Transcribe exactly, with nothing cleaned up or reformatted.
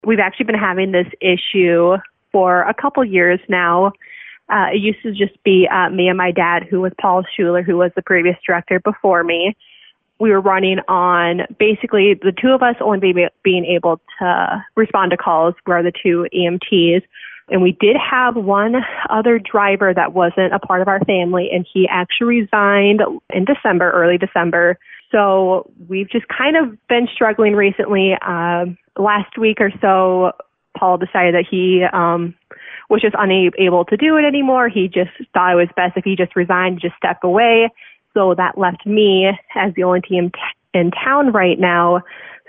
We've actually been having this issue for a couple years now. Uh, it used to just be uh, me and my dad, who was Paul Schuler, who was the previous director before me. We were running on basically the two of us only be, being able to respond to calls. We're the two E M Ts. And we did have one other driver that wasn't a part of our family, and he actually resigned in December, early December. So we've just kind of been struggling recently. Uh, last week or so, Paul decided that he um, was just unable to do it anymore. He just thought it was best if he just resigned, just step away. So that left me as the only team t- in town right now.